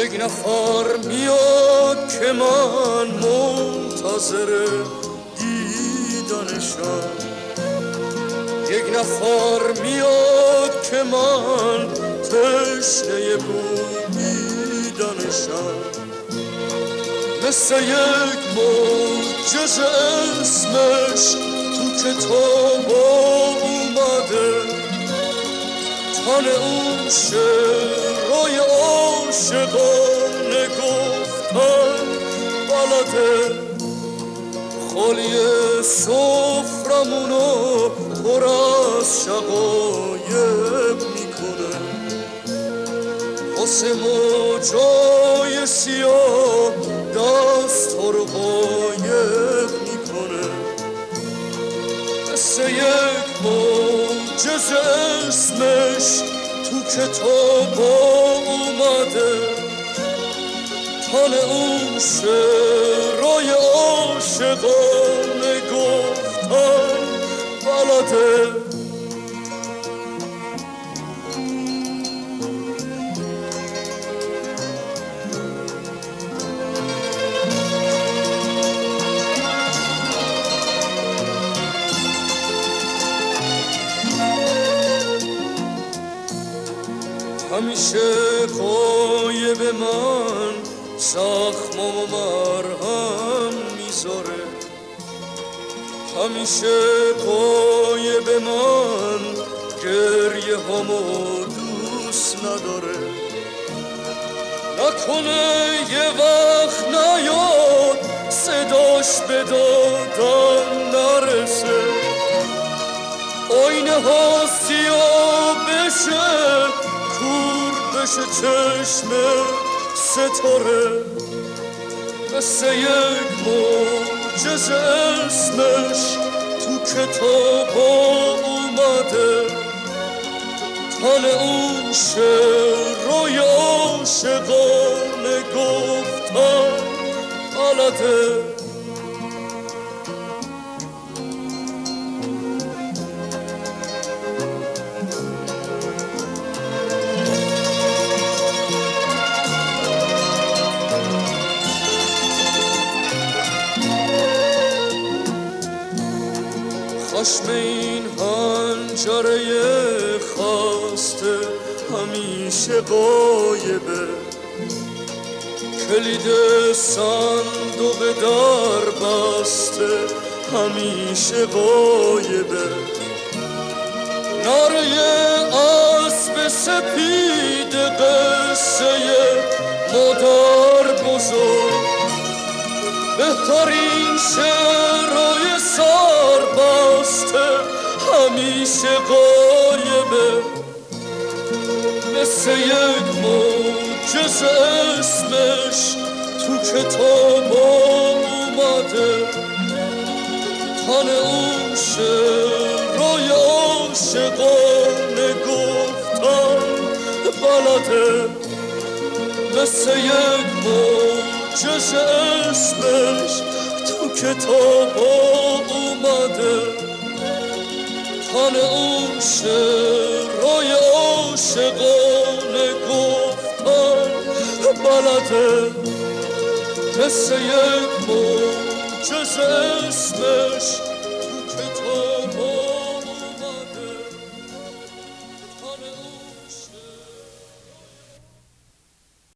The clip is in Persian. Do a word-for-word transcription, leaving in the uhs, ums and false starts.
یک نفر میاد که من منتظر دیدنشم، یک نفر میاد که من تشنه بویدنشم، مثل یک معجزه اسمش تو کتاب اومده، تن اون شعرهای عاشقانه گفتن بلده، خالی سفرمونو پر از شقایق میکنه، واسه موجای سیاه دست رو قایق میکنه، مثل یک معجزه اسمش تو کتاب اومده، تن اون شعرهای عاشقانه گفتن بلده. همیشه قایب من زخم و مرهم میذاره، همیشه قایب من گریه همو دوست نداره، نکنه یه وقت نیاد صداش به دادن نرسه، آینه ها سیاه بشه کور بشه چشم ستاره، مثل یک معجزه اسمش تو کتاب اومده، تن اون شعرهای عاشقانه گفتن بلده. خشم این حنجره خسته همیشه غایبه، کلید صندوق در بسته همیشه غایبه، نره اسب سپید قصه مادر بزرگ، بهترین شعرهای سربسته همیشه غایبه، مثل یک معجزه اسمش تو کتاب اومده، تن اون شعرهای عاشقانه گفتن بلده، مثل یک معجزه اسمش تو کتاب اومده، تن اون شعرهای عاشقانه گفتن بلده، مثل یک معجزه اسمش تو کتاب